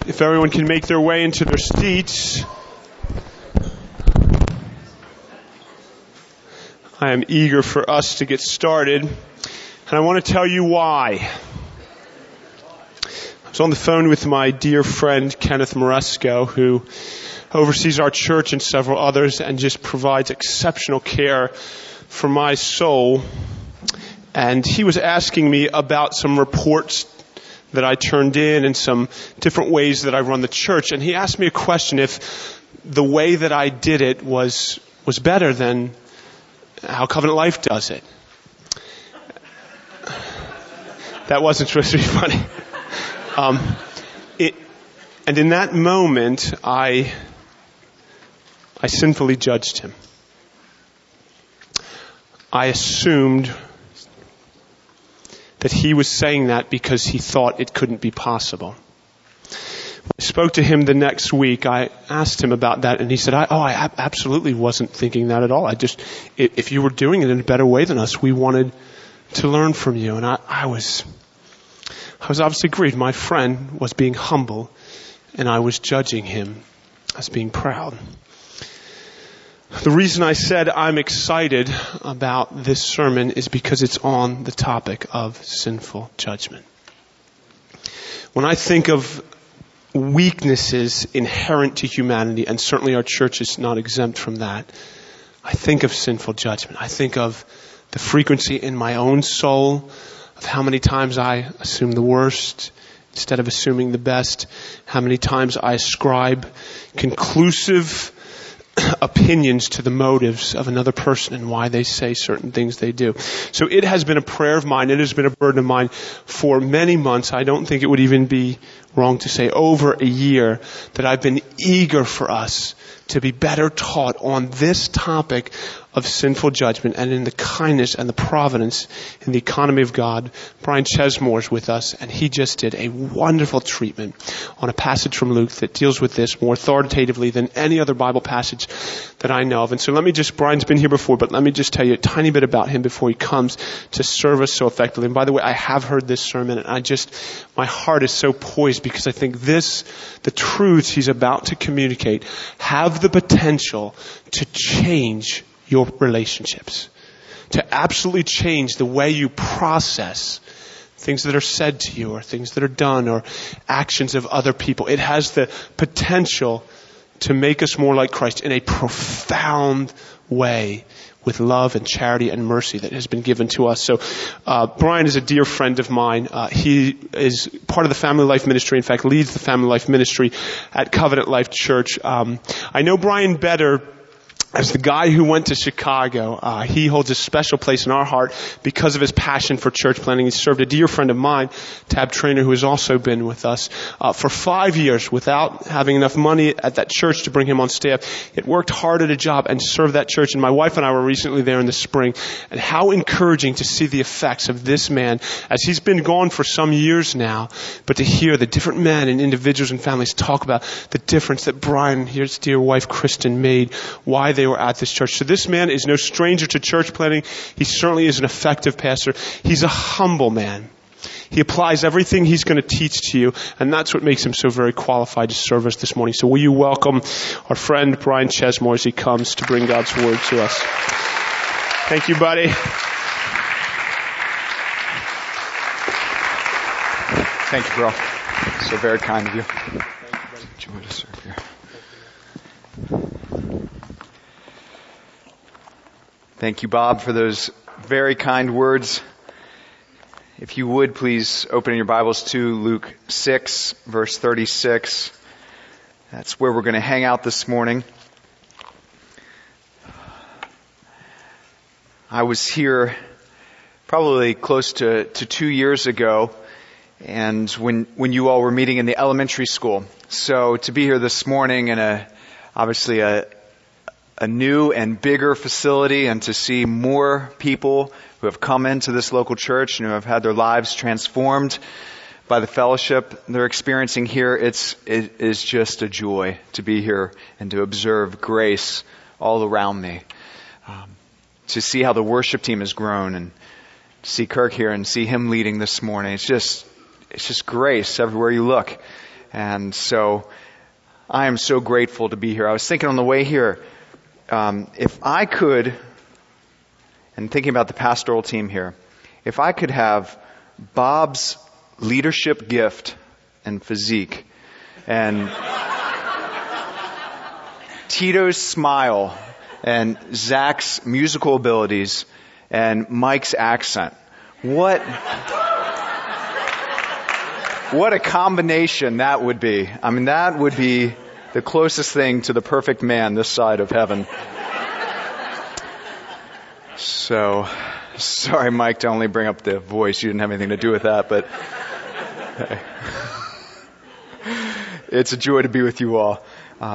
If everyone can make their way into their seats, I am eager for us to get started, and I want to tell you why. I was on the phone with my dear friend Kenneth Moresco, who oversees our church and several others and just provides exceptional care for my soul. And he was asking me about some reports that I turned in and some different ways that I run the church. And he asked me a question if the way that I did it was better than how Covenant Life does it. That wasn't supposed to be funny. And in that moment, I sinfully judged him. I assumed that he was saying that because he thought it couldn't be possible. When I spoke to him the next week, I asked him about that, and he said, I absolutely wasn't thinking that at all. If you were doing it in a better way than us, we wanted to learn from you. And I was obviously grieved. My friend was being humble, and I was judging him as being proud. The reason I said I'm excited about this sermon is because it's on the topic of sinful judgment. When I think of weaknesses inherent to humanity, and certainly our church is not exempt from that, I think of sinful judgment. I think of the frequency in my own soul of how many times I assume the worst instead of assuming the best, how many times I ascribe conclusive opinions to the motives of another person and why they say certain things they do. So it has been a prayer of mine. It has been a burden of mine for many months. I don't think it would even be wrong to say over a year that I've been eager for us to be better taught on this topic of sinful judgment, and in the kindness and the providence in the economy of God. Brian Chesmore is with us, and he just did a wonderful treatment on a passage from Luke that deals with this more authoritatively than any other Bible passage that I know of. And so Brian's been here before, but let me just tell you a tiny bit about him before he comes to serve us so effectively. And by the way, I have heard this sermon, and my heart is so poised because I think the truths he's about to communicate have the potential to change your relationships, to absolutely change the way you process things that are said to you or things that are done or actions of other people. It has the potential to make us more like Christ in a profound way with love and charity and mercy that has been given to us. So Brian is a dear friend of mine. He is part of the Family Life Ministry, in fact leads the Family Life Ministry at Covenant Life Church. I know Brian better as the guy who went to Chicago. He holds a special place in our heart because of his passion for church planting. He served a dear friend of mine, Tab Trainer, who has also been with us for 5 years without having enough money at that church to bring him on staff. It worked hard at a job and served that church. And my wife and I were recently there in the spring. And how encouraging to see the effects of this man as he's been gone for some years now, but to hear the different men and individuals and families talk about the difference that Brian and his dear wife Kristen made, why they were at this church. So this man is no stranger to church planting. He certainly is an effective pastor. He's a humble man. He applies everything he's going to teach to you, and that's what makes him so very qualified to serve us this morning. So will you welcome our friend Brian Chesmore as he comes to bring God's Word to us. Thank you, buddy. Thank you, bro. So very kind of you. It's a joy to serve here. Thank you, Bob, for those very kind words. If you would, please open your Bibles to Luke 6, verse 36. That's where we're going to hang out this morning. I was here probably close to 2 years ago, and when you all were meeting in the elementary school. So to be here this morning in obviously a new and bigger facility, and to see more people who have come into this local church and who have had their lives transformed by the fellowship they're experiencing here, it is just a joy to be here and to observe grace all around me. To see how the worship team has grown, and to see Kirk here and see him leading this morning. It's just grace everywhere you look. And so I am so grateful to be here. I was thinking on the way here, if I could, and thinking about the pastoral team here, if I could have Bob's leadership gift and physique and Tito's smile and Zach's musical abilities and Mike's accent, what a combination that would be. I mean, that would be the closest thing to the perfect man this side of heaven. So, sorry, Mike, to only bring up the voice. You didn't have anything to do with that, but it's a joy to be with you all.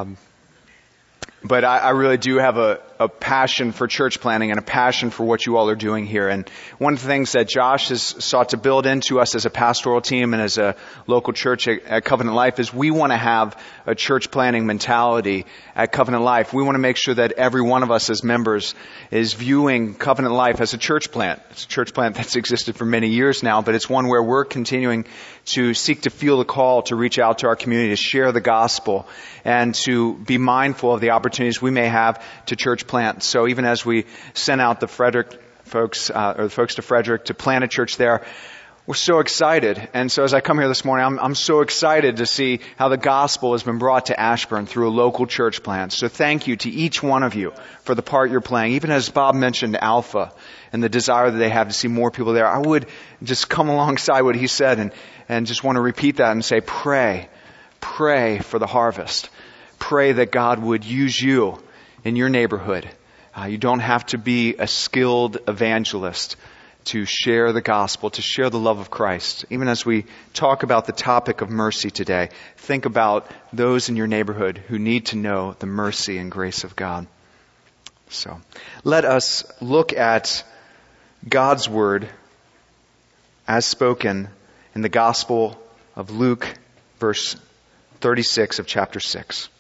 But I really do have a passion for church planning and a passion for what you all are doing here. And one of the things that Josh has sought to build into us as a pastoral team and as a local church at Covenant Life is we want to have a church planning mentality at Covenant Life. We want to make sure that every one of us as members is viewing Covenant Life as a church plant. It's a church plant that's existed for many years now, but it's one where we're continuing to seek to feel the call to reach out to our community, to share the gospel, and to be mindful of the opportunities we may have to church plant. So even as we sent out the Frederick folks, or the folks to Frederick to plant a church there, we're so excited. And so as I come here this morning, I'm so excited to see how the gospel has been brought to Ashburn through a local church plant. So thank you to each one of you for the part you're playing. Even as Bob mentioned Alpha and the desire that they have to see more people there, I would just come alongside what he said and just want to repeat that and say, pray for the harvest. Pray that God would use you in your neighborhood. You don't have to be a skilled evangelist to share the gospel, to share the love of Christ. Even as we talk about the topic of mercy today, think about those in your neighborhood who need to know the mercy and grace of God. So, let us look at God's word as spoken in the Gospel of Luke, verse 36 of chapter 6.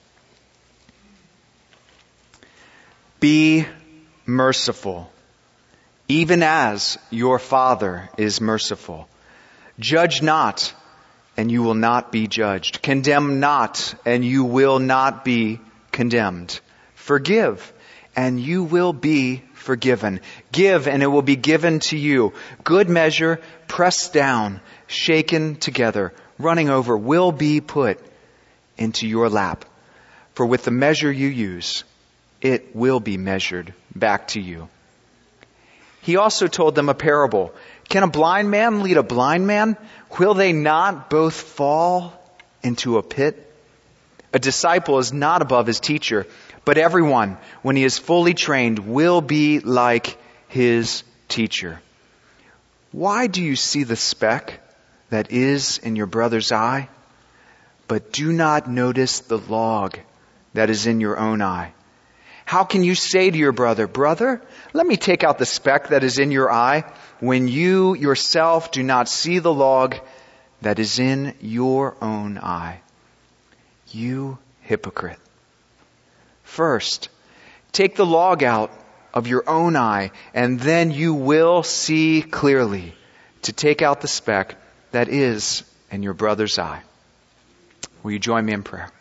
Be merciful, even as your Father is merciful. Judge not, and you will not be judged. Condemn not, and you will not be condemned. Forgive, and you will be forgiven. Give, and it will be given to you. Good measure, pressed down, shaken together, running over, will be put into your lap. For with the measure you use, it will be measured back to you. He also told them a parable. Can a blind man lead a blind man? Will they not both fall into a pit? A disciple is not above his teacher, but everyone, when he is fully trained, will be like his teacher. Why do you see the speck that is in your brother's eye, but do not notice the log that is in your own eye? How can you say to your brother, brother, let me take out the speck that is in your eye, when you yourself do not see the log that is in your own eye? You hypocrite. First, take the log out of your own eye, and then you will see clearly to take out the speck that is in your brother's eye. Will you join me in prayer?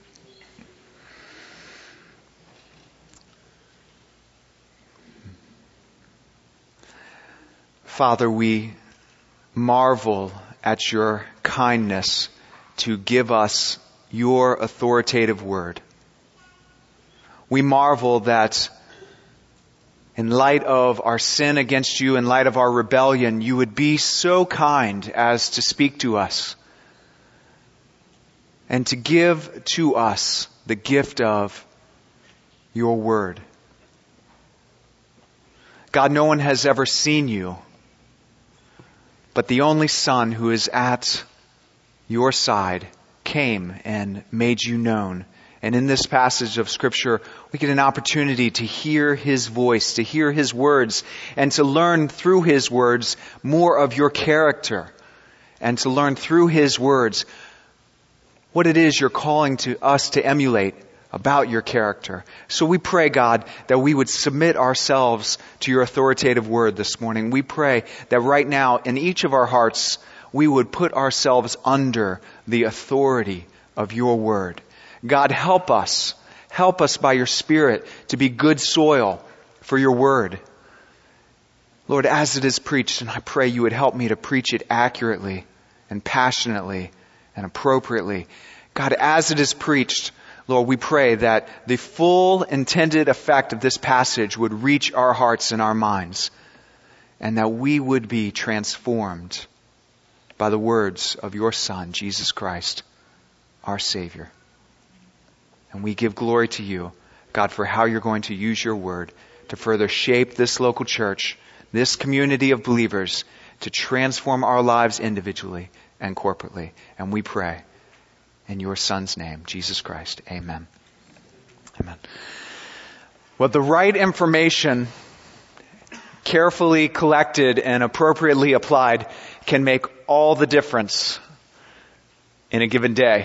Father, we marvel at your kindness to give us your authoritative word. We marvel that in light of our sin against you, in light of our rebellion, you would be so kind as to speak to us and to give to us the gift of your word. God, no one has ever seen you, but the only Son who is at your side came and made you known. And in this passage of Scripture, we get an opportunity to hear His voice, to hear His words, and to learn through His words more of your character, and to learn through His words what it is you're calling to us to emulate about your character. So we pray, God, that we would submit ourselves to your authoritative word this morning. We pray that right now in each of our hearts, we would put ourselves under the authority of your word. God, help us. Help us by your Spirit to be good soil for your word. Lord, as it is preached, and I pray you would help me to preach it accurately and passionately and appropriately. God, as it is preached, Lord, we pray that the full intended effect of this passage would reach our hearts and our minds, and that we would be transformed by the words of your Son, Jesus Christ, our Savior. And we give glory to you, God, for how you're going to use your word to further shape this local church, this community of believers, to transform our lives individually and corporately. And we pray in your Son's name, Jesus Christ. Amen. Amen. Well, the right information, carefully collected and appropriately applied, can make all the difference in a given day.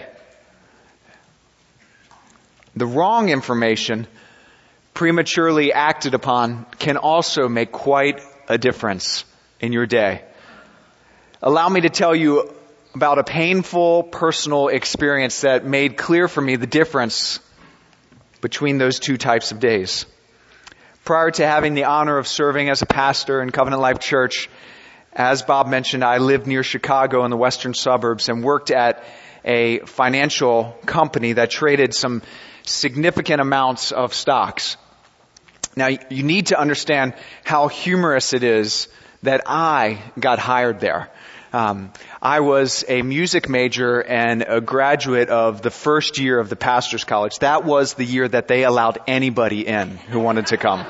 The wrong information, prematurely acted upon, can also make quite a difference in your day. Allow me to tell you about a painful personal experience that made clear for me the difference between those two types of days. Prior to having the honor of serving as a pastor in Covenant Life Church, as Bob mentioned, I lived near Chicago in the western suburbs and worked at a financial company that traded some significant amounts of stocks. Now, you need to understand how humorous it is that I got hired there. I was a music major and a graduate of the first year of the pastor's college. That was the year that they allowed anybody in who wanted to come.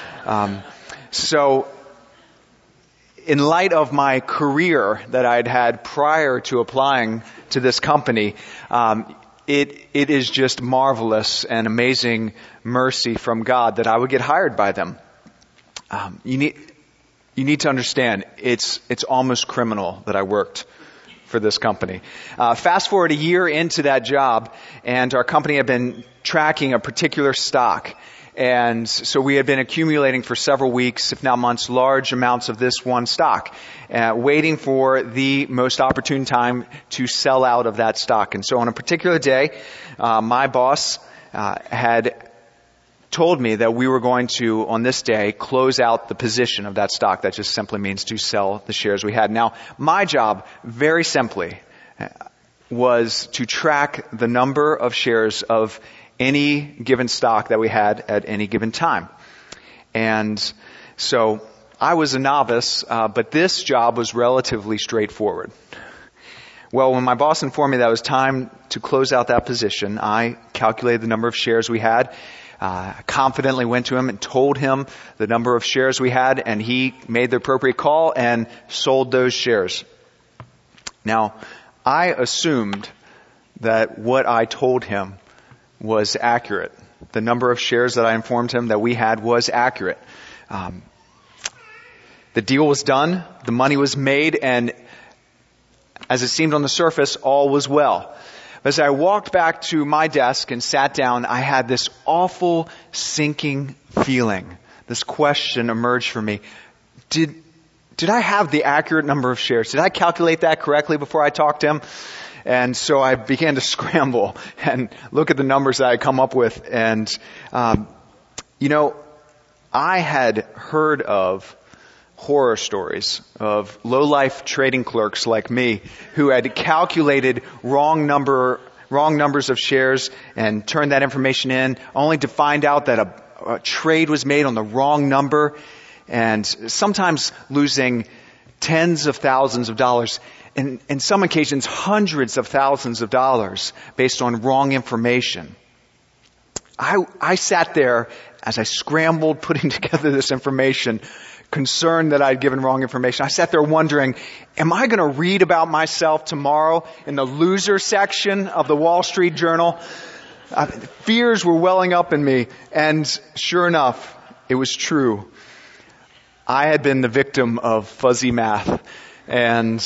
So, in light of my career that I'd had prior to applying to this company, it is just marvelous and amazing mercy from God that I would get hired by them. You need to understand, it's almost criminal that I worked for this company. Fast forward a year into that job, and our company had been tracking a particular stock. And so we had been accumulating for several weeks, if not months, large amounts of this one stock, waiting for the most opportune time to sell out of that stock. And so on a particular day, my boss had told me that we were going to, on this day, close out the position of that stock. That just simply means to sell the shares we had. Now, my job, very simply, was to track the number of shares of any given stock that we had at any given time. And so I was a novice, but this job was relatively straightforward. Well, when my boss informed me that it was time to close out that position, I calculated the number of shares we had, confidently went to him and told him the number of shares we had, and he made the appropriate call and sold those shares. Now, I assumed that what I told him was accurate. The number of shares that I informed him that we had was accurate. The deal was done, the money was made, and as it seemed on the surface, all was well. As I walked back to my desk and sat down, I had this awful sinking feeling. This question emerged for me. Did I have the accurate number of shares? Did I calculate that correctly before I talked to him? And so I began to scramble and look at the numbers that I had come up with. And, I had heard of horror stories of low-life trading clerks like me who had calculated wrong numbers of shares and turned that information in only to find out that a trade was made on the wrong number, and sometimes losing tens of thousands of dollars, and in some occasions hundreds of thousands of dollars based on wrong information. I sat there as I scrambled putting together this information, concerned that I'd given wrong information. I sat there wondering, am I going to read about myself tomorrow in the loser section of the Wall Street Journal? Fears were welling up in me, and sure enough, it was true. I had been the victim of fuzzy math, and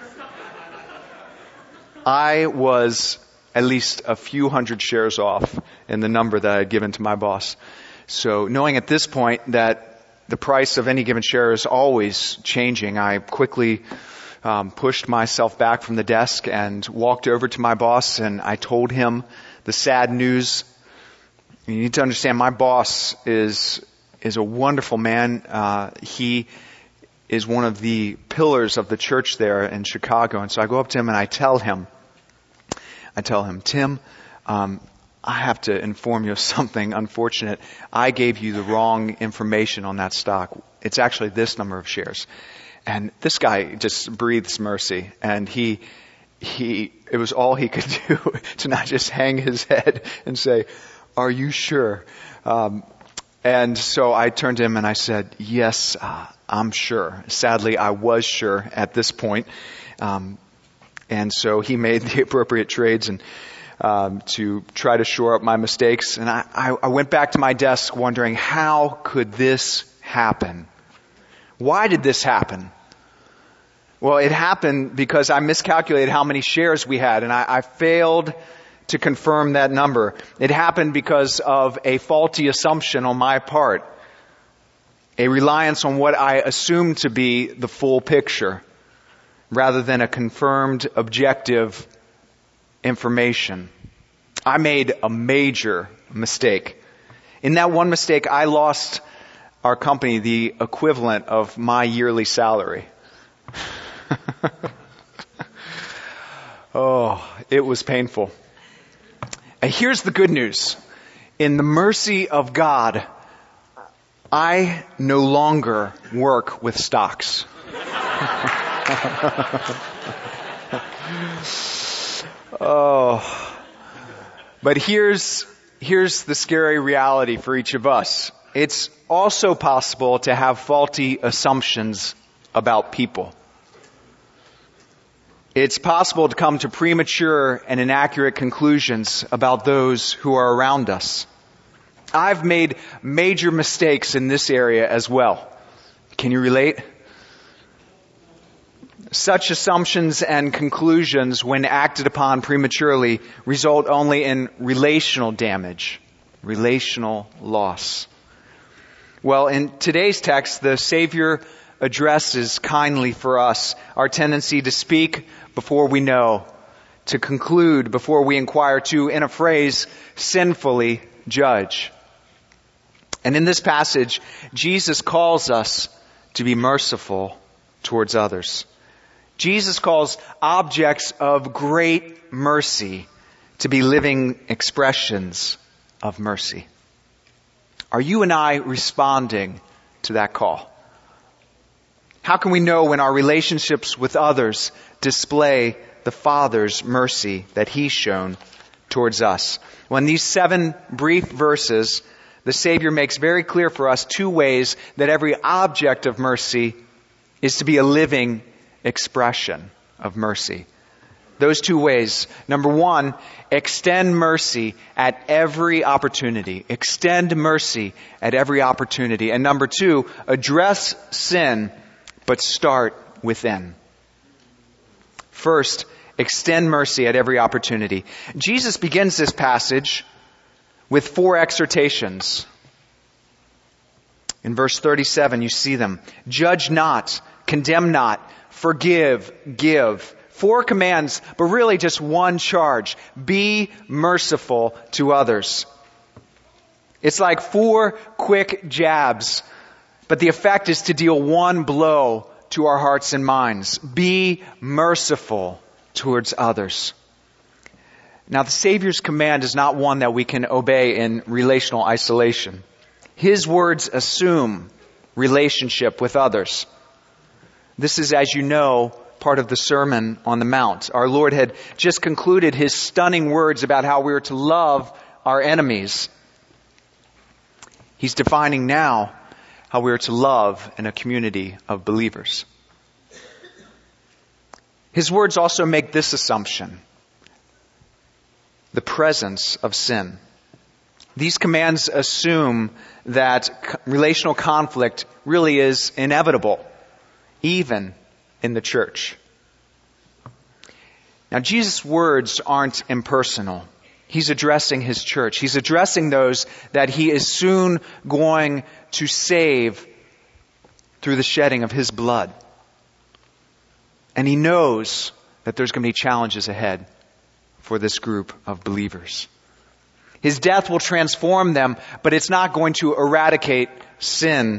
I was at least a few hundred shares off in the number that I had given to my boss. So knowing at this point that the price of any given share is always changing, I quickly pushed myself back from the desk and walked over to my boss, and I told him the sad news. You need to understand, my boss is a wonderful man. He is one of the pillars of the church there in Chicago. And so I go up to him and I tell him, Tim, I have to inform you of something unfortunate. I gave you the wrong information on that stock. It's actually this number of shares. And this guy just breathes mercy. And it was all he could do to not just hang his head and say, "Are you sure?" And so I turned to him and I said, "Yes, I'm sure." Sadly, I was sure at this point. And so he made the appropriate trades and to try to shore up my mistakes. And I went back to my desk wondering, how could this happen? Why did this happen? Well, it happened because I miscalculated how many shares we had, and I failed to confirm that number. It happened because of a faulty assumption on my part, a reliance on what I assumed to be the full picture, rather than a confirmed objective information. I made a major mistake. In that one mistake, I lost our company the equivalent of my yearly salary. Oh, it was painful. And here's the good news. In the mercy of God, I no longer work with stocks. Oh, but here's the scary reality for each of us. It's also possible to have faulty assumptions about people. It's possible to come to premature and inaccurate conclusions about those who are around us. I've made major mistakes in this area as well. Can you relate? Such assumptions and conclusions, when acted upon prematurely, result only in relational damage, relational loss. Well, in today's text, the Savior addresses kindly for us our tendency to speak before we know, to conclude before we inquire, to, in a phrase, sinfully judge. And in this passage, Jesus calls us to be merciful towards others. Jesus calls objects of great mercy to be living expressions of mercy. Are you and I responding to that call? How can we know when our relationships with others display the Father's mercy that He's shown towards us? Well, in these 7 brief verses, the Savior makes very clear for us 2 ways that every object of mercy is to be a living expression of mercy. Those 2 ways. Number 1, extend mercy at every opportunity. Extend mercy at every opportunity. And number 2, address sin, but start within. First, extend mercy at every opportunity. Jesus begins this passage with 4 exhortations. In verse 37, you see them. Judge not, condemn not, forgive, give. 4 commands, but really just 1 charge. Be merciful to others. It's like 4 quick jabs, but the effect is to deal 1 blow to our hearts and minds. Be merciful towards others. Now, the Savior's command is not one that we can obey in relational isolation. His words assume relationship with others. This is, as you know, part of the Sermon on the Mount. Our Lord had just concluded His stunning words about how we are to love our enemies. He's defining now how we are to love in a community of believers. His words also make this assumption: the presence of sin. These commands assume that relational conflict really is inevitable, even in the church. Now, Jesus' words aren't impersonal. He's addressing His church. He's addressing those that He is soon going to save through the shedding of His blood. And he knows that there's going to be challenges ahead for this group of believers. His death will transform them, but it's not going to eradicate sin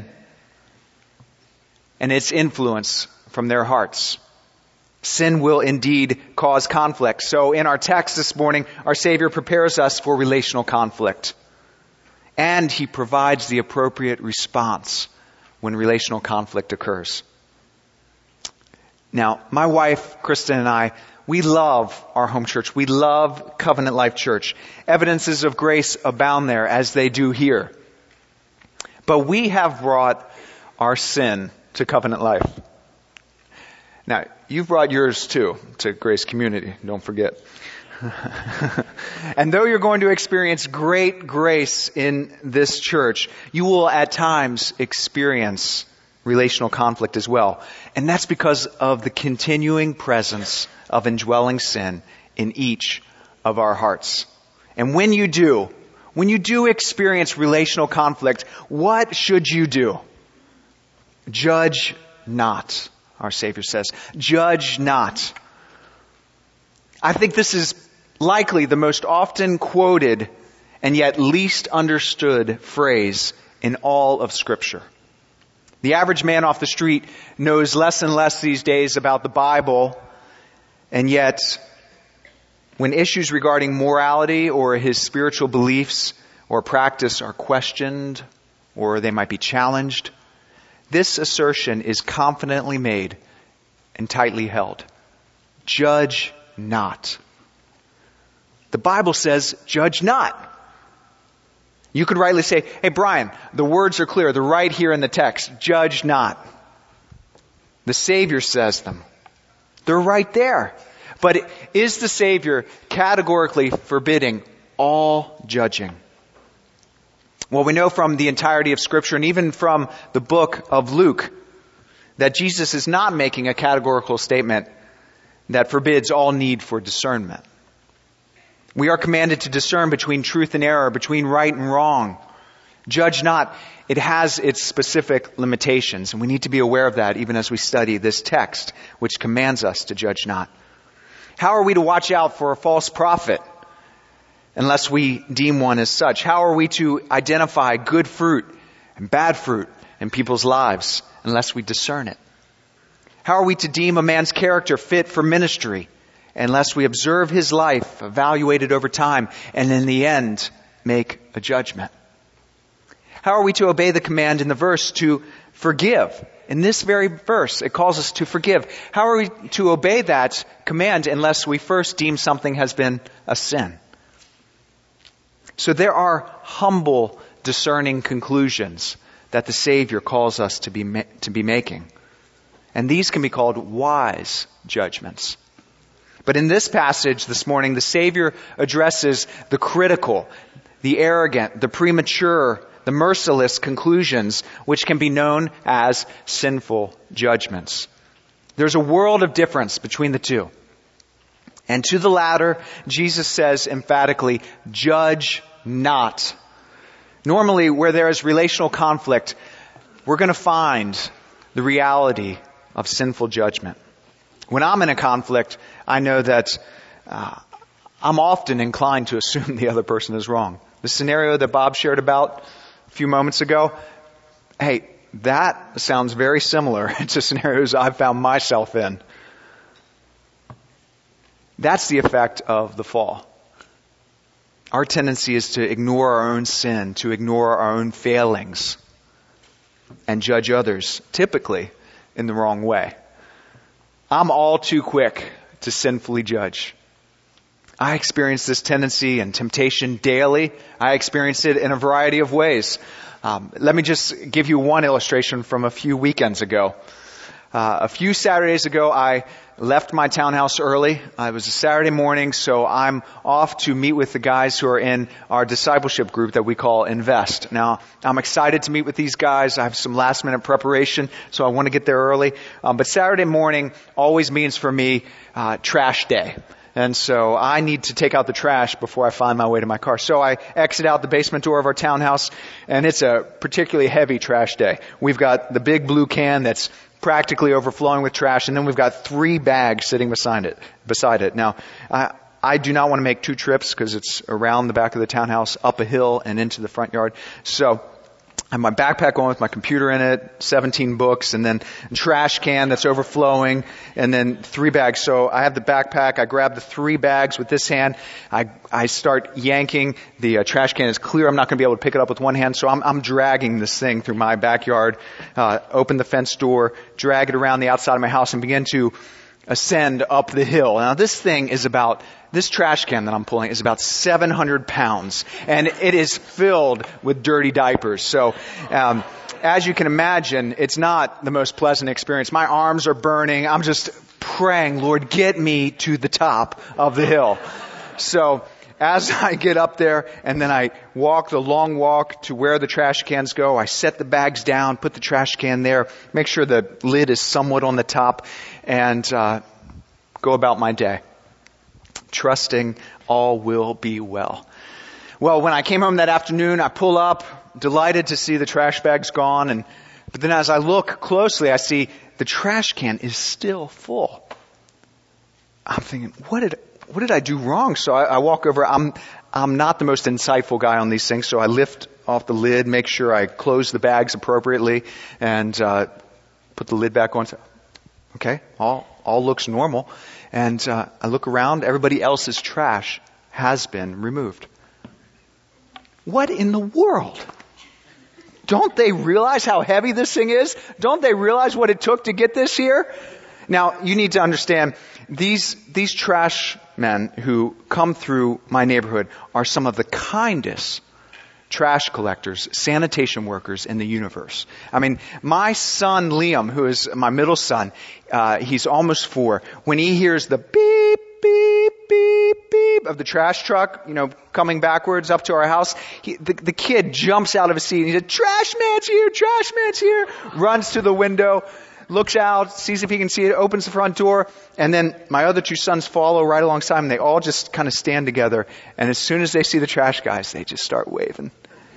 and its influence from their hearts. Sin will indeed cause conflict. So in our text this morning, our Savior prepares us for relational conflict. And he provides the appropriate response when relational conflict occurs. Now, my wife, Kristen, and I, we love our home church. We love Covenant Life Church. Evidences of grace abound there, as they do here. But we have brought our sin to Covenant Life. Now, you've brought yours too to Grace Community, don't forget. And though you're going to experience great grace in this church, you will at times experience relational conflict as well. And that's because of the continuing presence of indwelling sin in each of our hearts. And when you do experience relational conflict, what should you do? Judge not, our Savior says. Judge not. I think this is likely the most often quoted and yet least understood phrase in all of Scripture. The average man off the street knows less and less these days about the Bible, and yet when issues regarding morality or his spiritual beliefs or practice are questioned or they might be challenged, this assertion is confidently made and tightly held. Judge not. The Bible says, judge not. You could rightly say, hey, Brian, the words are clear. They're right here in the text. Judge not. The Savior says them. They're right there. But is the Savior categorically forbidding all judging? Well, we know from the entirety of Scripture and even from the book of Luke that Jesus is not making a categorical statement that forbids all need for discernment. We are commanded to discern between truth and error, between right and wrong. Judge not. It has its specific limitations, and we need to be aware of that even as we study this text, which commands us to judge not. How are we to watch out for a false prophet unless we deem one as such? How are we to identify good fruit and bad fruit in people's lives unless we discern it? How are we to deem a man's character fit for ministry unless we observe his life, evaluate it over time, and in the end, make a judgment? How are we to obey the command in the verse to forgive? In this very verse, it calls us to forgive. How are we to obey that command unless we first deem something has been a sin? So there are humble, discerning conclusions that the Savior calls us to be making. And these can be called wise judgments. But in this passage this morning, the Savior addresses the critical, the arrogant, the premature, the merciless conclusions, which can be known as sinful judgments. There's a world of difference between the two. And to the latter, Jesus says emphatically, judge not. Normally, where there is relational conflict, we're going to find the reality of sinful judgment. When I'm in a conflict, I know that I'm often inclined to assume the other person is wrong. The scenario that Bob shared about a few moments ago, hey, that sounds very similar to scenarios I've found myself in. That's the effect of the fall. Our tendency is to ignore our own sin, to ignore our own failings, and judge others, typically in the wrong way. I'm all too quick to sinfully judge. I experience this tendency and temptation daily. I experience it in a variety of ways. Let me just give you one illustration from a few weekends ago. A few Saturdays ago, I left my townhouse early. It was a Saturday morning, so I'm off to meet with the guys who are in our discipleship group that we call Invest. Now, I'm excited to meet with these guys. I have some last minute preparation, so I want to get there early. But Saturday morning always means for me trash day. And so I need to take out the trash before I find my way to my car. So I exit out the basement door of our townhouse, and it's a particularly heavy trash day. We've got the big blue can that's practically overflowing with trash, and then we've got 3 bags sitting beside it. Now, I do not want to make 2 trips because it's around the back of the townhouse, up a hill, and into the front yard. So I have my backpack on with my computer in it, 17 books, and then a trash can that's overflowing, and then 3 bags. So I have the backpack. I grab the 3 bags with this hand. I start yanking. The trash can is clear. I'm not going to be able to pick it up with one hand, so I'm dragging this thing through my backyard, open the fence door, drag it around the outside of my house, and begin to ascend up the hill. Now this trash can that I'm pulling is about 700 pounds, and it is filled with dirty diapers. So, as you can imagine, it's not the most pleasant experience. My arms are burning. I'm just praying, Lord, get me to the top of the hill. So, as I get up there and then I walk the long walk to where the trash cans go, I set the bags down, put the trash can there, make sure the lid is somewhat on the top, and go about my day, trusting all will be well. Well, when I came home that afternoon, I pull up, delighted to see the trash bags gone, but then as I look closely, I see the trash can is still full. I'm thinking, what did I do wrong? So I walk over. I'm not the most insightful guy on these things, so I lift off the lid, make sure I close the bags appropriately, and put the lid back on. Okay, all looks normal. And I look around. Everybody else's trash has been removed. What in the world? Don't they realize how heavy this thing is? Don't they realize what it took to get this here? Now, you need to understand, these trash men who come through my neighborhood are some of the kindest trash collectors, sanitation workers in the universe. I mean, my son Liam, who is my middle son, he's almost 4. When he hears the beep, beep, beep, beep of the trash truck, coming backwards up to our house, the kid jumps out of his seat and he said, trash man's here, runs to the window, looks out, sees if he can see it, opens the front door, and then my other 2 sons follow right alongside him. They all just kind of stand together, and as soon as they see the trash guys, they just start waving.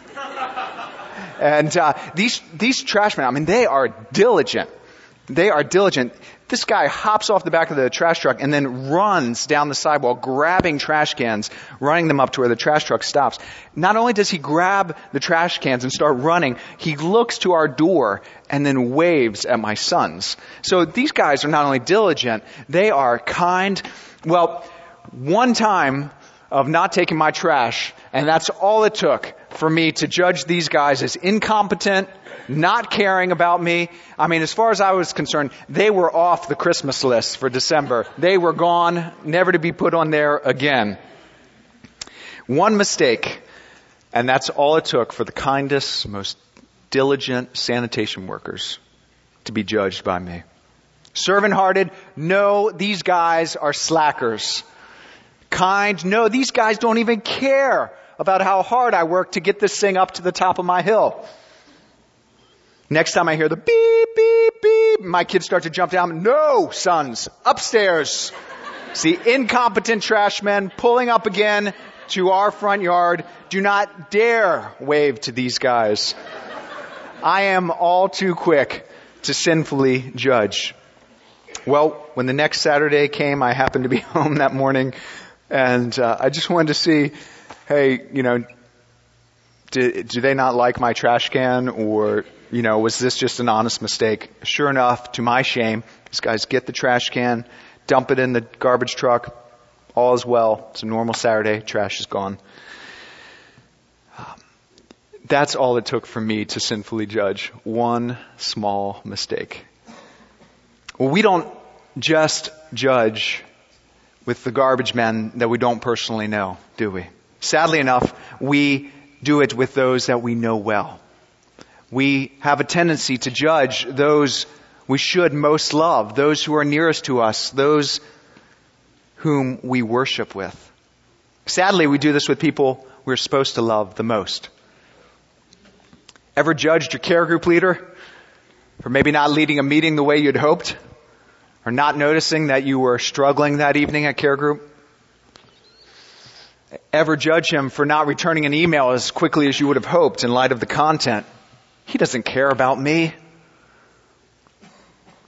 And these trash men, I mean, they are diligent. They are diligent. This guy hops off the back of the trash truck and then runs down the sidewalk, grabbing trash cans, running them up to where the trash truck stops. Not only does he grab the trash cans and start running, he looks to our door and then waves at my sons. So these guys are not only diligent, they are kind. Well, one time of not taking my trash, and that's all it took for me to judge these guys as incompetent, not caring about me. I mean, as far as I was concerned, they were off the Christmas list for December. They were gone, never to be put on there again. One mistake, and that's all it took for the kindest, most diligent sanitation workers to be judged by me. Servant-hearted, no, these guys are slackers. Kind, no, these guys don't even care about how hard I work to get this thing up to the top of my hill. Next time I hear the beep, beep, beep, my kids start to jump down. No, sons, upstairs. See, incompetent trash men pulling up again to our front yard. Do not dare wave to these guys. I am all too quick to sinfully judge. Well, when the next Saturday came, I happened to be home that morning, and I just wanted to see, hey, do they not like my trash can, or, was this just an honest mistake? Sure enough, to my shame, these guys get the trash can, dump it in the garbage truck, all is well. It's a normal Saturday, trash is gone. That's all it took for me to sinfully judge. One small mistake. Well, we don't just judge with the garbage men that we don't personally know, do we? Sadly enough, we do it with those that we know well. We have a tendency to judge those we should most love, those who are nearest to us, those whom we worship with. Sadly, we do this with people we're supposed to love the most. Ever judged your care group leader for maybe not leading a meeting the way you'd hoped? Or not noticing that you were struggling that evening at care group? Ever judge him for not returning an email as quickly as you would have hoped in light of the content? He doesn't care about me.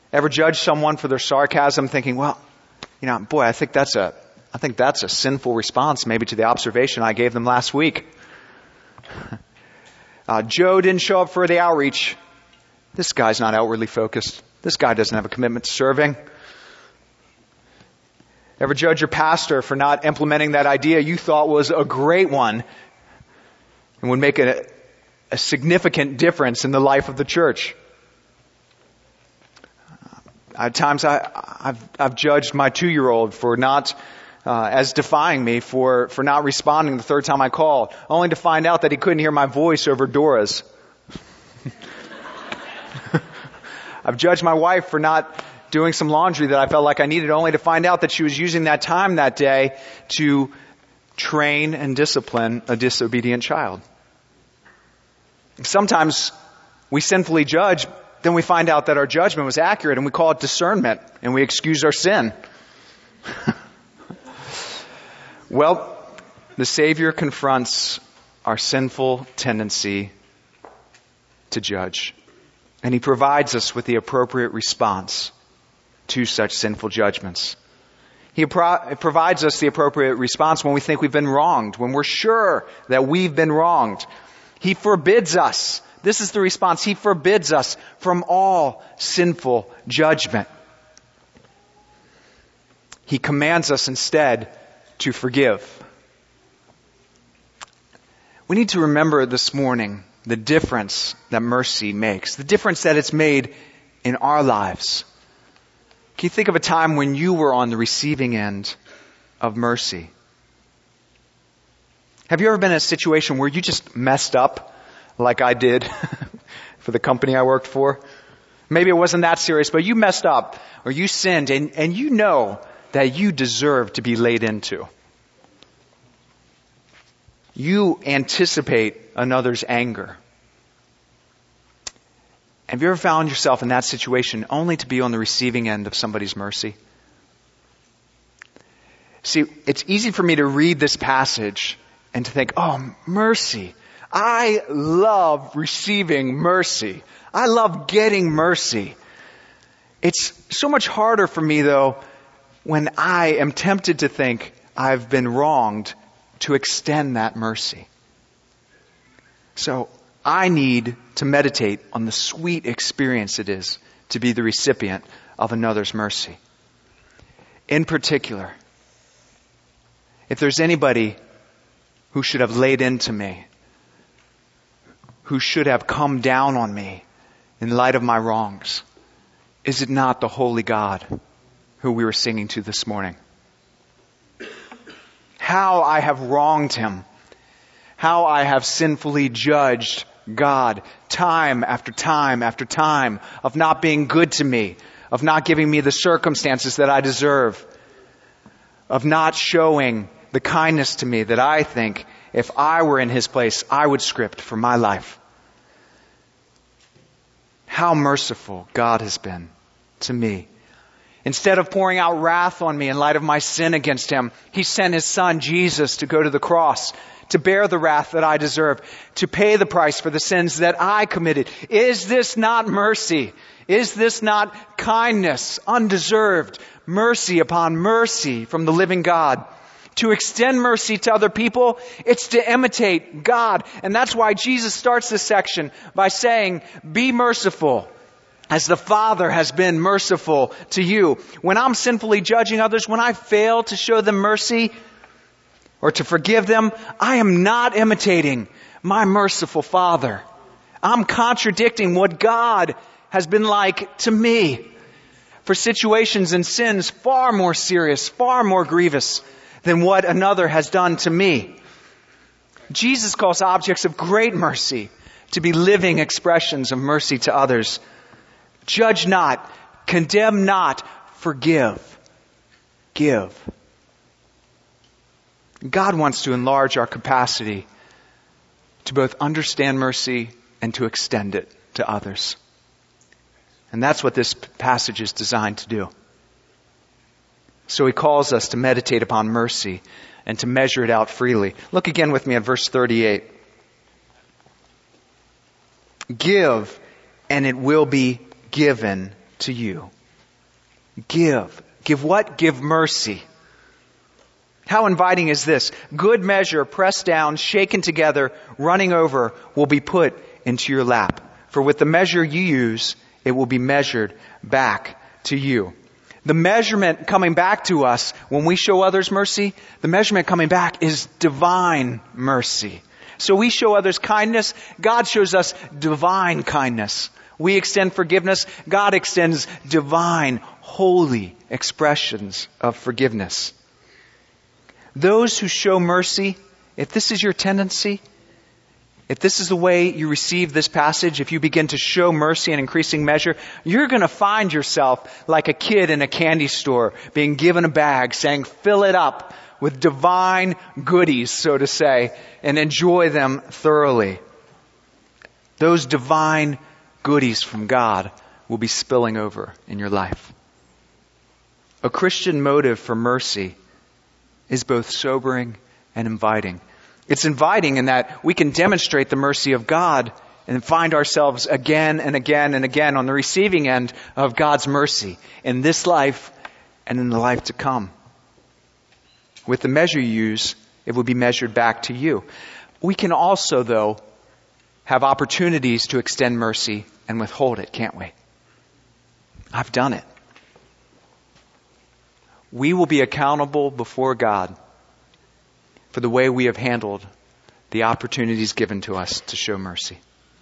Ever judge someone for their sarcasm thinking, well, boy, I think that's a sinful response maybe to the observation I gave them last week. Joe didn't show up for the outreach. This guy's not outwardly focused. This guy doesn't have a commitment to serving. Ever judge your pastor for not implementing that idea you thought was a great one and would make a significant difference in the life of the church? At times I've judged my 2-year-old for not, as defying me for not responding the third time I called, only to find out that he couldn't hear my voice over Dora's. I've judged my wife for not doing some laundry that I felt like I needed, only to find out that she was using that time that day to train and discipline a disobedient child. Sometimes we sinfully judge, then we find out that our judgment was accurate and we call it discernment and we excuse our sin. Well, the Savior confronts our sinful tendency to judge, and He provides us with the appropriate response to such sinful judgments. He provides us the appropriate response when we think we've been wronged, when we're sure that we've been wronged. He forbids us. This is the response. He forbids us from all sinful judgment. He commands us instead to forgive. We need to remember this morning the difference that mercy makes, the difference that it's made in our lives. Can you think of a time when you were on the receiving end of mercy? Have you ever been in a situation where you just messed up like I did for the company I worked for? Maybe it wasn't that serious, but you messed up or you sinned and you know that you deserve to be laid into. You anticipate another's anger. Have you ever found yourself in that situation only to be on the receiving end of somebody's mercy? See, it's easy for me to read this passage and to think, oh, mercy. I love receiving mercy. I love getting mercy. It's so much harder for me, though, when I am tempted to think I've been wronged, to extend that mercy. So I need to meditate on the sweet experience it is to be the recipient of another's mercy. In particular, if there's anybody who should have laid into me, who should have come down on me in light of my wrongs, is it not the holy God who we were singing to this morning? How I have wronged Him. How I have sinfully judged God time after time after time of not being good to me, of not giving me the circumstances that I deserve, of not showing the kindness to me that I think if I were in His place, I would script for my life. How merciful God has been to me. Instead of pouring out wrath on me in light of my sin against Him, He sent His Son, Jesus, to go to the cross, to bear the wrath that I deserve, to pay the price for the sins that I committed. Is this not mercy? Is this not kindness, undeserved, mercy upon mercy from the living God? To extend mercy to other people, it's to imitate God. And that's why Jesus starts this section by saying, be merciful as the Father has been merciful to you. When I'm sinfully judging others, when I fail to show them mercy or to forgive them, I am not imitating my merciful Father. I'm contradicting what God has been like to me for situations and sins far more serious, far more grievous than what another has done to me. Jesus calls objects of great mercy to be living expressions of mercy to others. Judge not, condemn not, forgive. Give. God wants to enlarge our capacity to both understand mercy and to extend it to others. And that's what this passage is designed to do. So He calls us to meditate upon mercy and to measure it out freely. Look again with me at verse 38. Give, and it will be given to you. Give. Give what? Give mercy. How inviting is this? Good measure, pressed down, shaken together, running over, will be put into your lap. For with the measure you use, it will be measured back to you. The measurement coming back to us when we show others mercy, the measurement coming back is divine mercy. So we show others kindness, God shows us divine kindness. We extend forgiveness, God extends divine, holy expressions of forgiveness. Those who show mercy, if this is your tendency, if this is the way you receive this passage, if you begin to show mercy in increasing measure, you're going to find yourself like a kid in a candy store being given a bag saying, fill it up with divine goodies, so to say, and enjoy them thoroughly. Those divine goodies from God will be spilling over in your life. A Christian motive for mercy is both sobering and inviting. It's inviting in that we can demonstrate the mercy of God and find ourselves again and again and again on the receiving end of God's mercy in this life and in the life to come. With the measure you use, it will be measured back to you. We can also, though, have opportunities to extend mercy and withhold it, can't we? I've done it. We will be accountable before God for the way we have handled the opportunities given to us to show mercy.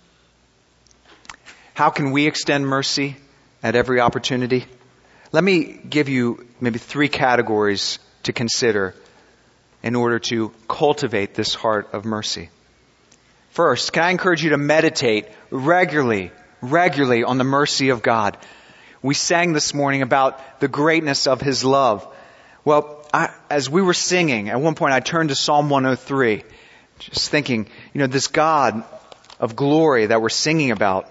How can we extend mercy at every opportunity? Let me give you maybe 3 categories to consider in order to cultivate this heart of mercy. First, can I encourage you to meditate regularly on the mercy of God? We sang this morning about the greatness of His love. Well, as we were singing, at one point I turned to Psalm 103, just thinking, this God of glory that we're singing about.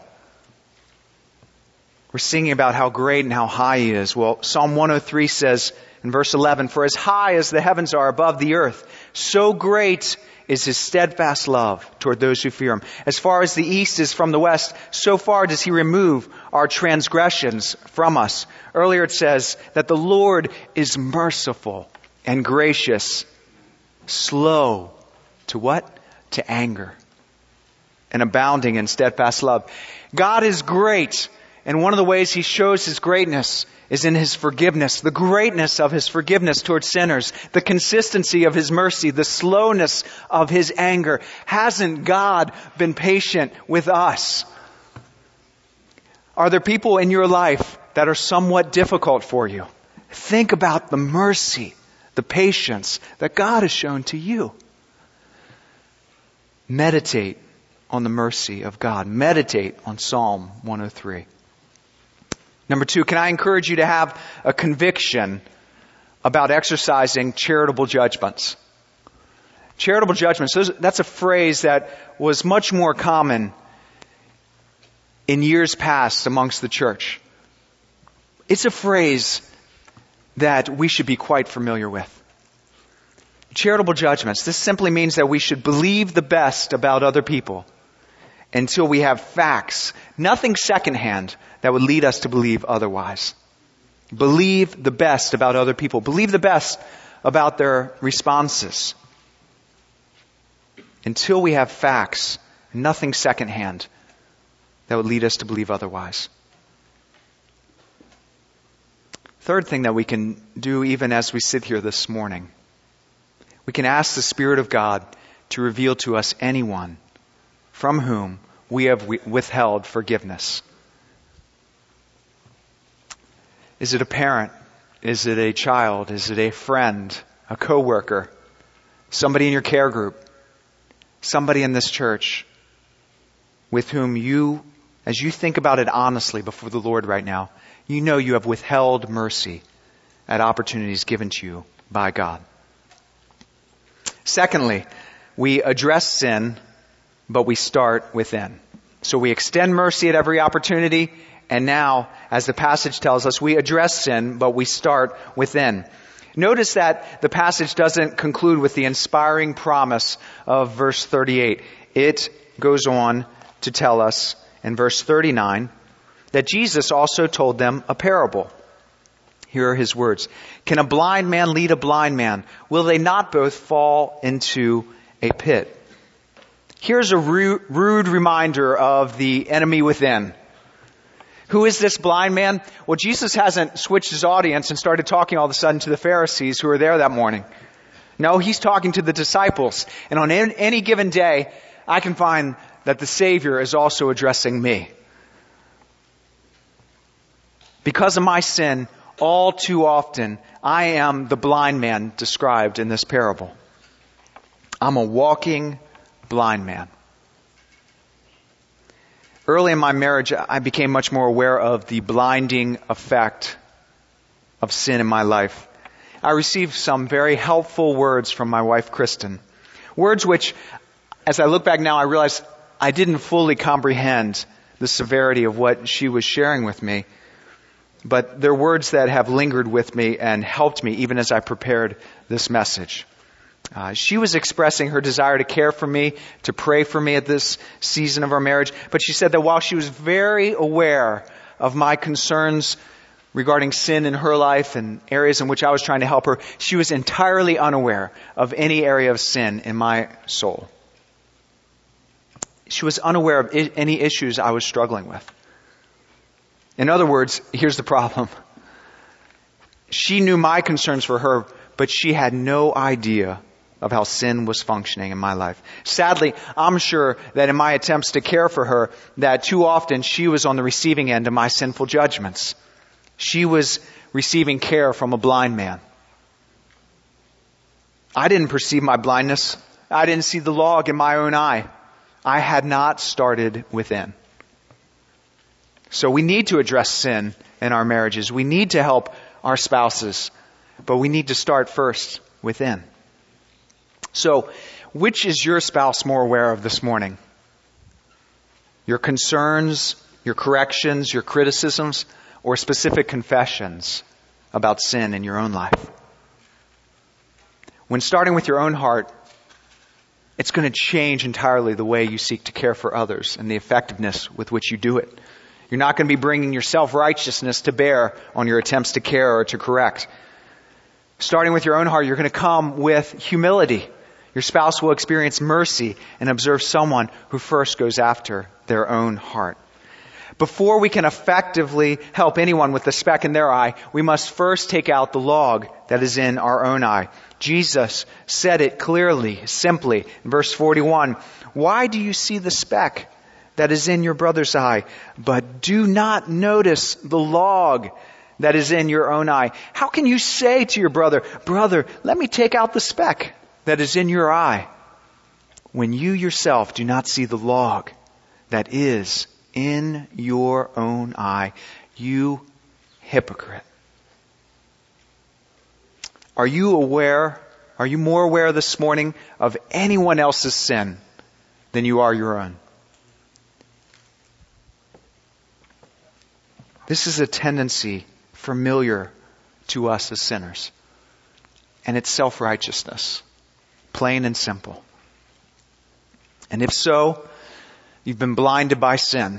We're singing about how great and how high He is. Well, Psalm 103 says in verse 11, for as high as the heavens are above the earth, so great is His steadfast love toward those who fear Him. As far as the east is from the west, so far does He remove our transgressions from us. Earlier it says that the Lord is merciful and gracious, slow to what? To anger, and abounding in steadfast love. God is great, and one of the ways He shows His greatness is in His forgiveness, the greatness of His forgiveness towards sinners, the consistency of His mercy, the slowness of His anger. Hasn't God been patient with us? Are there people in your life that are somewhat difficult for you? Think about the mercy, the patience that God has shown to you. Meditate on the mercy of God. Meditate on Psalm 103. Number 2, can I encourage you to have a conviction about exercising charitable judgments? Charitable judgments, that's a phrase that was much more common in years past amongst the church. It's a phrase that we should be quite familiar with. Charitable judgments, this simply means that we should believe the best about other people until we have facts, nothing secondhand, that would lead us to believe otherwise. Believe the best about other people. Believe the best about their responses. Until we have facts, nothing secondhand, that would lead us to believe otherwise. Third thing that we can do even as we sit here this morning, we can ask the Spirit of God to reveal to us anyone from whom we have withheld forgiveness. Is it a parent? Is it a child? Is it a friend? A coworker? Somebody in your care group? Somebody in this church with whom you, as you think about it honestly before the Lord right now, you know you have withheld mercy at opportunities given to you by God. Secondly, we address sin, but we start within. So we extend mercy at every opportunity, and now, as the passage tells us, we address sin, but we start within. Notice that the passage doesn't conclude with the inspiring promise of verse 38. It goes on to tell us in verse 39 that Jesus also told them a parable. Here are his words. Can a blind man lead a blind man? Will they not both fall into a pit? Here's a rude reminder of the enemy within. Who is this blind man? Well, Jesus hasn't switched his audience and started talking all of a sudden to the Pharisees who were there that morning. No, he's talking to the disciples. And on any given day, I can find that the Savior is also addressing me. Because of my sin, all too often, I am the blind man described in this parable. I'm a walking blind man. Early in my marriage, I became much more aware of the blinding effect of sin in my life. I received some very helpful words from my wife, Kristen. Words which, as I look back now, I realize I didn't fully comprehend the severity of what she was sharing with me. But they're words that have lingered with me and helped me even as I prepared this message. She was expressing her desire to care for me, to pray for me at this season of our marriage. But she said that while she was very aware of my concerns regarding sin in her life and areas in which I was trying to help her, she was entirely unaware of any area of sin in my soul. She was unaware of any issues I was struggling with. In other words, here's the problem. She knew my concerns for her, but she had no idea of how sin was functioning in my life. Sadly, I'm sure that in my attempts to care for her, that too often she was on the receiving end of my sinful judgments. She was receiving care from a blind man. I didn't perceive my blindness. I didn't see the log in my own eye. I had not started within. So we need to address sin in our marriages. We need to help our spouses, but we need to start first within. So, which is your spouse more aware of this morning? Your concerns, your corrections, your criticisms, or specific confessions about sin in your own life? When starting with your own heart, it's going to change entirely the way you seek to care for others and the effectiveness with which you do it. You're not going to be bringing your self-righteousness to bear on your attempts to care or to correct. Starting with your own heart, you're going to come with humility. Your spouse will experience mercy and observe someone who first goes after their own heart. Before we can effectively help anyone with the speck in their eye, we must first take out the log that is in our own eye. Jesus said it clearly, simply, in verse 41, "Why do you see the speck that is in your brother's eye, but do not notice the log that is in your own eye? How can you say to your brother, 'Brother, let me take out the speck that is in your eye,' when you yourself do not see the log that is in your own eye? You hypocrite." Are you more aware this morning of anyone else's sin than you are your own? This is a tendency familiar to us as sinners. And it's self-righteousness. Plain and simple. And if so, you've been blinded by sin.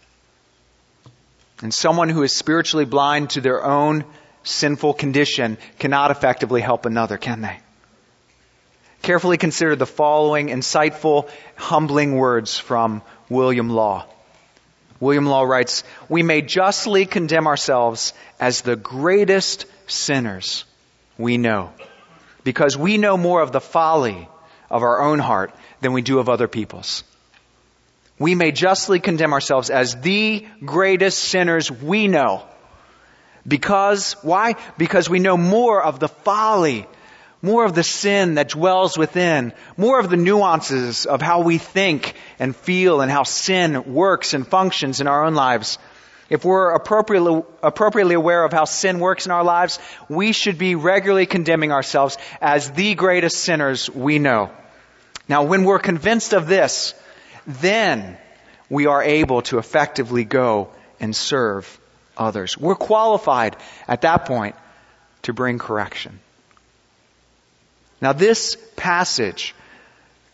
And someone who is spiritually blind to their own sinful condition cannot effectively help another, can they? Carefully consider the following insightful, humbling words from William Law. William Law writes, "We may justly condemn ourselves as the greatest sinners we know, because we know more of the folly of our own heart than we do of other people's." We may justly condemn ourselves as the greatest sinners we know. Because, why? Because we know more of the folly, more of the sin that dwells within, more of the nuances of how we think and feel and how sin works and functions in our own lives. If we're appropriately aware of how sin works in our lives, we should be regularly condemning ourselves as the greatest sinners we know. Now, when we're convinced of this, then we are able to effectively go and serve others. We're qualified at that point to bring correction. Now, this passage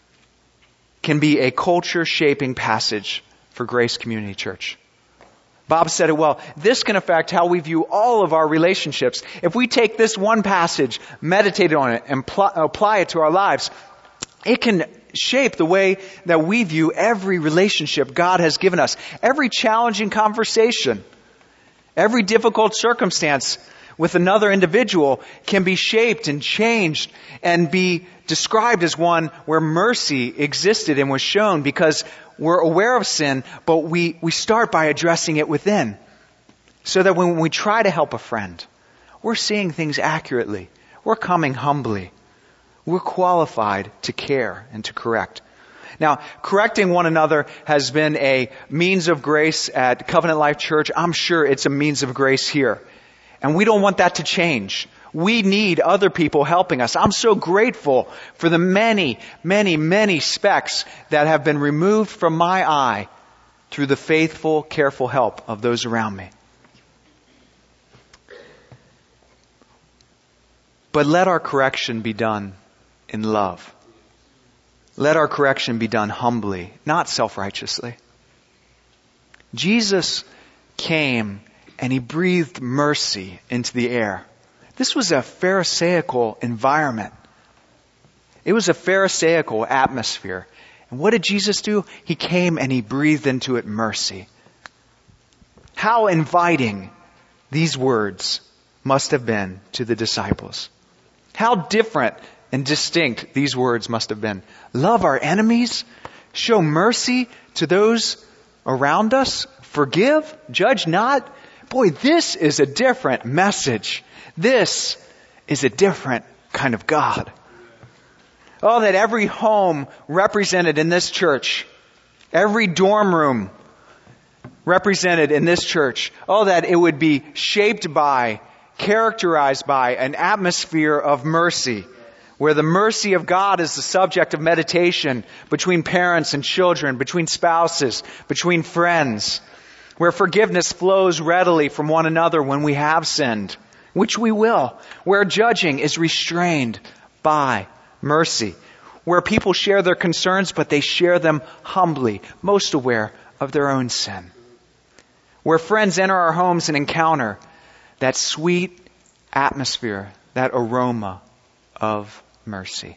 can be a culture-shaping passage for Grace Community Church. Bob said it well. This can affect how we view all of our relationships. If we take this one passage, meditate on it, and apply it to our lives, it can shape the way that we view every relationship God has given us. Every challenging conversation, every difficult circumstance with another individual can be shaped and changed and be described as one where mercy existed and was shown, because we're aware of sin, but we start by addressing it within. So that when we try to help a friend, we're seeing things accurately. We're coming humbly. We're qualified to care and to correct. Now, correcting one another has been a means of grace at Covenant Life Church. I'm sure it's a means of grace here. And we don't want that to change. We need other people helping us. I'm so grateful for the many, many, many specks that have been removed from my eye through the faithful, careful help of those around me. But let our correction be done in love. Let our correction be done humbly, not self-righteously. Jesus came and He breathed mercy into the air. This was a Pharisaical environment. It was a Pharisaical atmosphere. And what did Jesus do? He came and He breathed into it mercy. How inviting these words must have been to the disciples. How different and distinct these words must have been. Love our enemies, show mercy to those around us, forgive, judge not. Boy, this is a different message. This is a different kind of God. Oh, that every home represented in this church, every dorm room represented in this church, oh, that it would be shaped by, characterized by an atmosphere of mercy, where the mercy of God is the subject of meditation between parents and children, between spouses, between friends, where forgiveness flows readily from one another when we have sinned, which we will, where judging is restrained by mercy, where people share their concerns, but they share them humbly, most aware of their own sin, where friends enter our homes and encounter that sweet atmosphere, that aroma of mercy.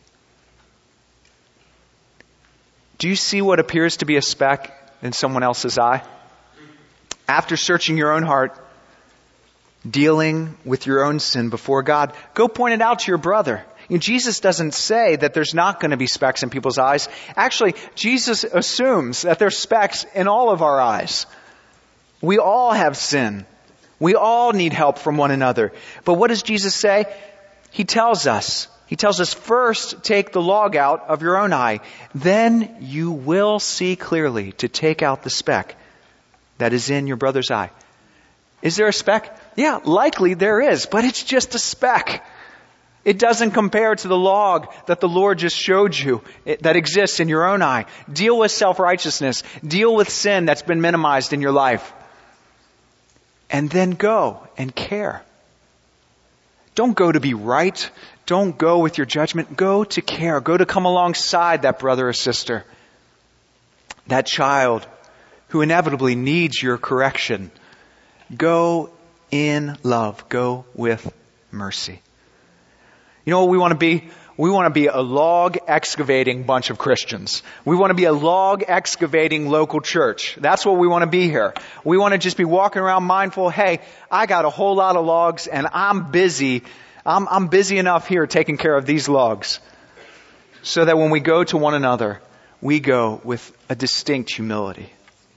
Do you see what appears to be a speck in someone else's eye? After searching your own heart, dealing with your own sin before God, go point it out to your brother. Jesus doesn't say that there's not going to be specks in people's eyes. Actually, Jesus assumes that there's specks in all of our eyes. We all have sin. We all need help from one another. But what does Jesus say? He tells us first, take the log out of your own eye. Then you will see clearly to take out the speck that is in your brother's eye. Is there a speck? Yeah, likely there is, but it's just a speck. It doesn't compare to the log that the Lord just showed you that exists in your own eye. Deal with self-righteousness. Deal with sin that's been minimized in your life. And then go and care. Don't go to be right. Don't go with your judgment. Go to care. Go to come alongside that brother or sister, that child who inevitably needs your correction. Go in love. Go with mercy. You know what we want to be? We want to be a log excavating bunch of Christians. We want to be a log excavating local church. That's what we want to be here. We want to just be walking around mindful, hey, I got a whole lot of logs and I'm busy. I'm busy enough here taking care of these logs. So that when we go to one another, we go with a distinct humility.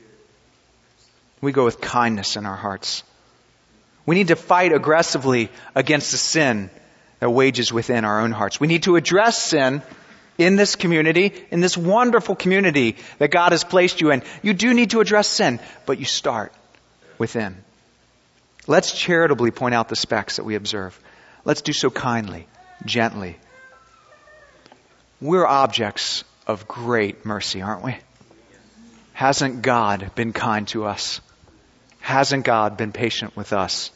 We go with kindness in our hearts. We need to fight aggressively against the sin that wages within our own hearts. We need to address sin in this community, in this wonderful community that God has placed you in. You do need to address sin, but you start within. Let's charitably point out the specks that we observe. Let's do so kindly, gently. We're objects of great mercy, aren't we? Hasn't God been kind to us? Hasn't God been patient with us?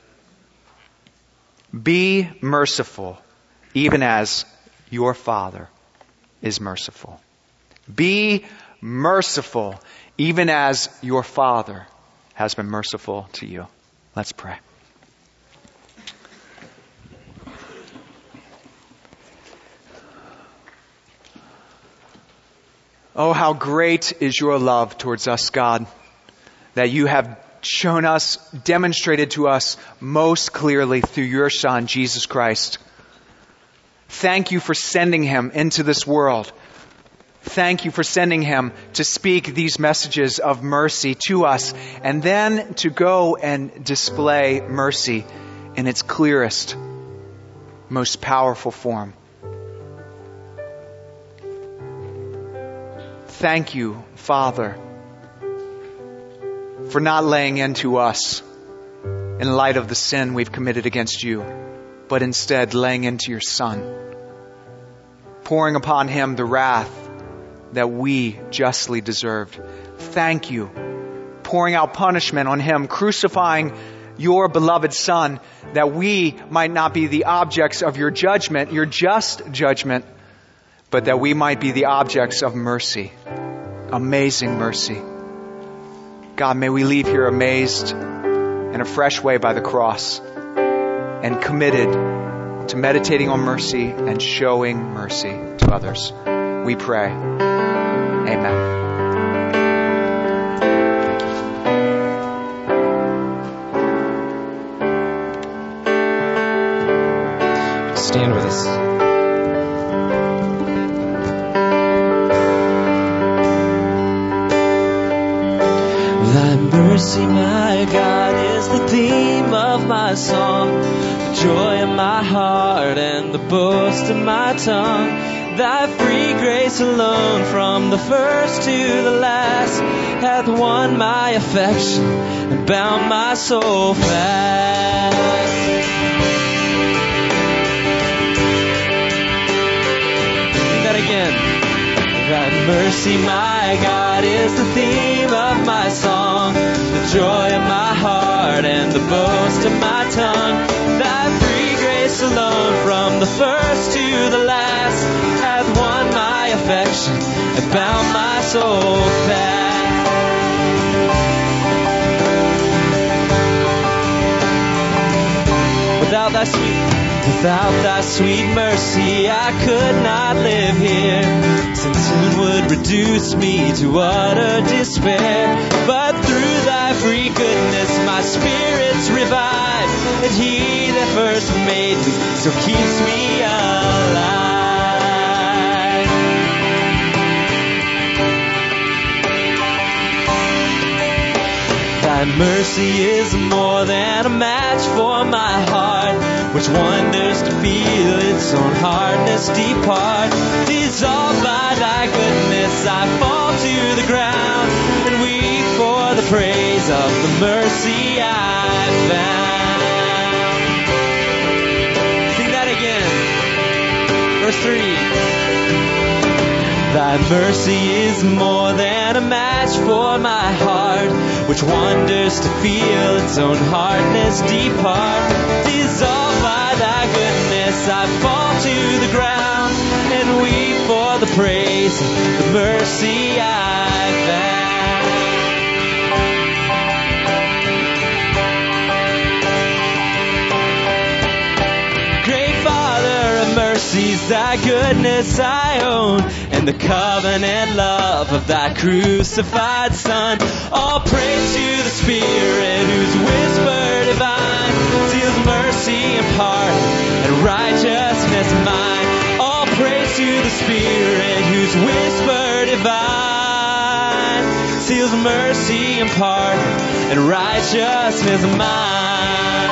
Be merciful, even as your Father is merciful. Be merciful, even as your Father has been merciful to you. Let's pray. Oh, how great is your love towards us, God, that you have shown us, demonstrated to us most clearly through your Son, Jesus Christ. Thank you for sending him into this world. Thank you for sending him to speak these messages of mercy to us and then to go and display mercy in its clearest, most powerful form. Thank you, Father, for not laying into us in light of the sin we've committed against you, but instead laying into your Son, pouring upon him the wrath that we justly deserved. Thank you, pouring out punishment on him, crucifying your beloved Son, that we might not be the objects of your judgment, your just judgment, but that we might be the objects of mercy, amazing mercy. God, may we leave here amazed in a fresh way by the cross and committed to meditating on mercy and showing mercy to others. We pray. Amen. Stand with us. Thy mercy, my God, is the theme of my song, the joy of my heart and the boast of my tongue. Thy free grace alone, from the first to the last, hath won my affection and bound my soul fast. Sing that again. Thy mercy, my God, is the theme of my song, the joy of my heart and the boast of my tongue. Thy free grace alone, from the first to the last, hath won my affection and bound my soul fast. Without thy sweet mercy, I could not live here. Sin soon would reduce me to utter despair. But through thy free goodness, my spirit's revived, and he that first made me so keeps me alive. Thy mercy is more than a match for my heart, which wonders to feel its own hardness depart. 'Tis all by thy goodness I fall to the ground, and weep for the praise of the mercy I found. Sing that again. Verse 3. Thy mercy is more than a match for my heart, which wonders to feel its own hardness depart. 'Tis all by thy goodness I fall to the ground, and weep for the praise of the mercy I found. Great Father of mercies, thy goodness I own, and the covenant love of thy crucified Son. All praise to the Spirit, whose whisper divine seals mercy and pardon and righteousness mine. All praise to the Spirit, whose whisper divine seals mercy and pardon and righteousness mine.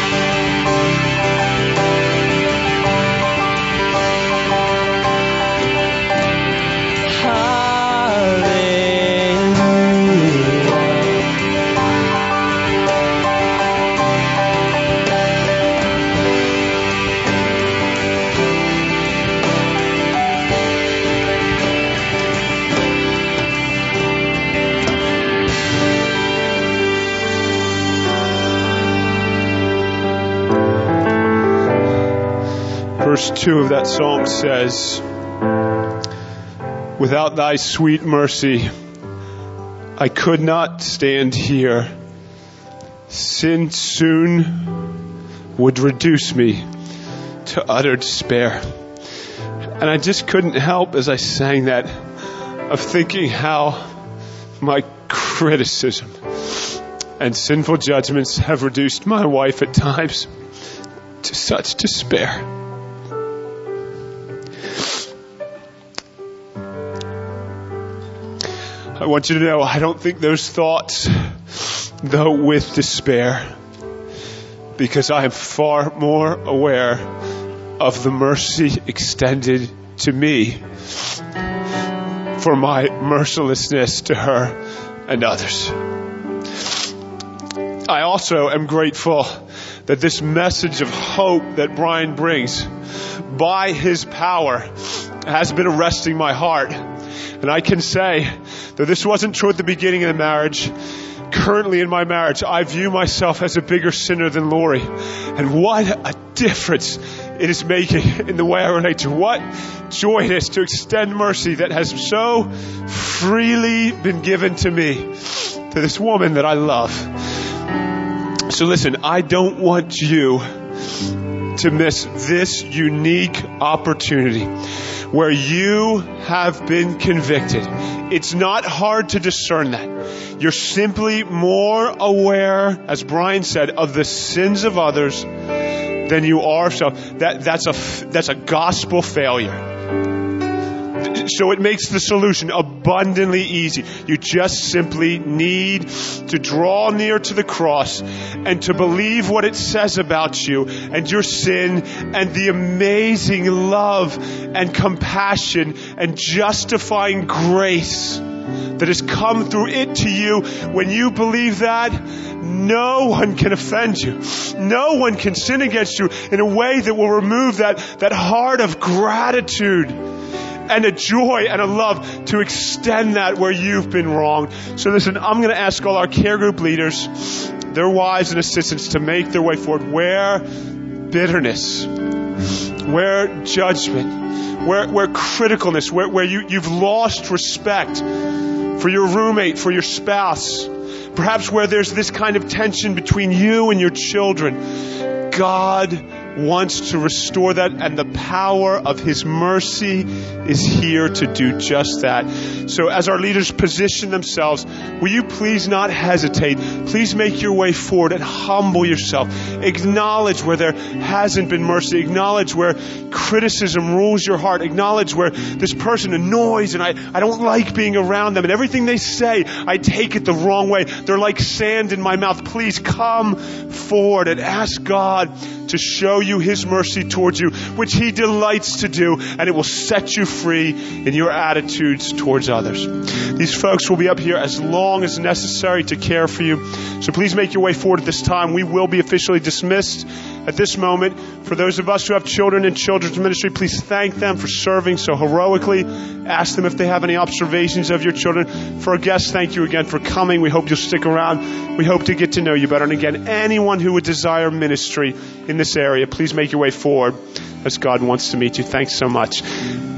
Verse 2 of that song says, without thy sweet mercy, I could not stand here. sin soon would reduce me to utter despair. And I just couldn't help, as I sang that, of thinking how my criticism and sinful judgments have reduced my wife at times to such despair. I want you to know, I don't think those thoughts go with despair, because I am far more aware of the mercy extended to me for my mercilessness to her and others. I also am grateful that this message of hope that Brian brings by his power has been arresting my heart. And I can say that this wasn't true at the beginning of the marriage. Currently in my marriage, I view myself as a bigger sinner than Lori. And what a difference it is making in the way I relate to. What joy it is to extend mercy that has so freely been given to me, to this woman that I love. So listen, I don't want you to miss this unique opportunity where you have been convicted. It's not hard to discern that. You're simply more aware, as Brian said, of the sins of others than you are. So that's a gospel failure. So it makes the solution abundantly easy. You just simply need to draw near to the cross and to believe what it says about you and your sin and the amazing love and compassion and justifying grace that has come through it to you. When you believe that, no one can offend you. No one can sin against you in a way that will remove that heart of gratitude and a joy and a love to extend that where you've been wronged. So listen, I'm going to ask all our care group leaders, their wives and assistants, to make their way forward where bitterness, where judgment, where criticalness, where you've lost respect for your roommate, for your spouse, perhaps where there's this kind of tension between you and your children. God wants to restore that, and the power of His mercy is here to do just that. So as our leaders position themselves, will you please not hesitate? Please make your way forward and humble yourself. Acknowledge where there hasn't been mercy. Acknowledge where criticism rules your heart. Acknowledge where this person annoys and I don't like being around them, and everything they say, I take it the wrong way. They're like sand in my mouth. Please come forward and ask God to show you His mercy towards you, which He delights to do, and it will set you free in your attitudes towards others. These folks will be up here as long as necessary to care for you. So please make your way forward at this time. We will be officially dismissed at this moment. For those of us who have children in children's ministry, please thank them for serving so heroically. Ask them if they have any observations of your children. For our guests, thank you again for coming. We hope you'll stick around. We hope to get to know you better. And again, anyone who would desire ministry in this area, please make your way forward as God wants to meet you. Thanks so much.